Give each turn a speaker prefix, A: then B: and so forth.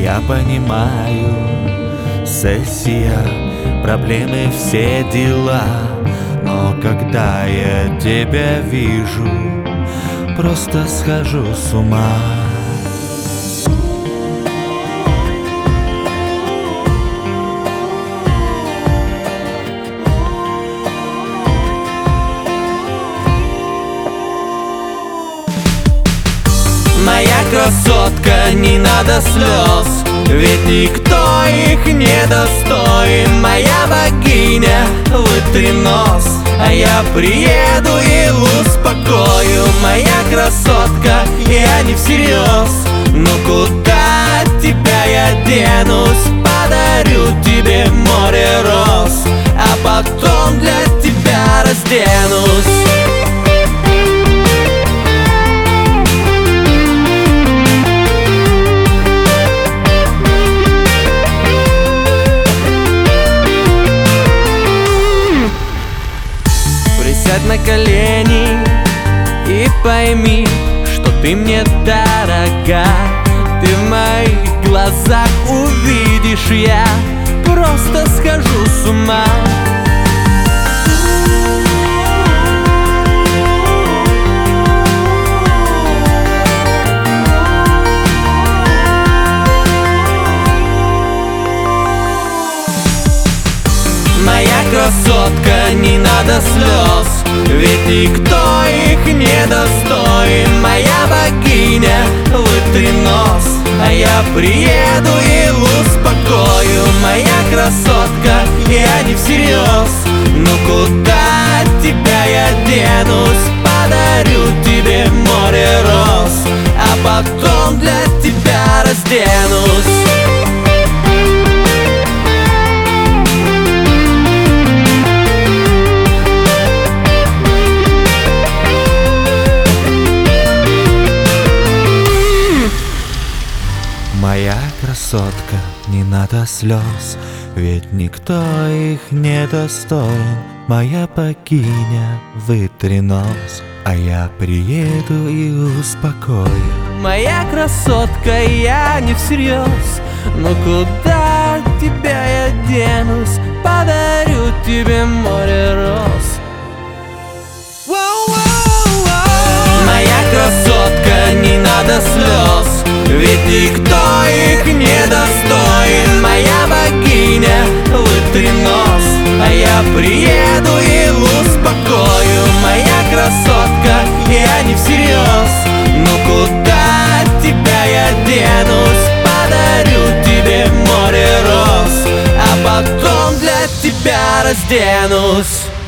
A: я понимаю, сессия, проблемы, все дела. Но когда я тебя вижу, просто схожу с ума.
B: Моя красотка, не надо слез, ведь никто их не достоин. Моя богиня, вытри нос, а я приеду и успокою. Моя красотка, я не всерьез, но куда от тебя я денусь? Подарю тебе море роз, а потом для тебя разденусь. Сядь на колени и пойми, что ты мне дорога. Ты в моих глазах увидишь, я просто схожу с ума. Моя красотка, не надо слез, ведь никто их не достоин. Моя богиня, вытри нос, а я приеду и успокою. Моя красотка, я не всерьез, но куда от тебя я денусь? Подарю тебе море роз, а потом для тебя разденусь.
A: Моя красотка, не надо слез, ведь никто их не достоин. Моя богиня, вытри нос, а я приеду и успокою.
B: Моя красотка, я не всерьез, но куда от тебя я денусь? Подарю тебе море роз. Моя красотка, не надо слез, ведь никто их не достоин. Моя богиня, вытри нос, а я приеду и успокою. Моя красотка, я не всерьез, но куда от тебя я денусь? Подарю тебе море роз, а потом для тебя разденусь.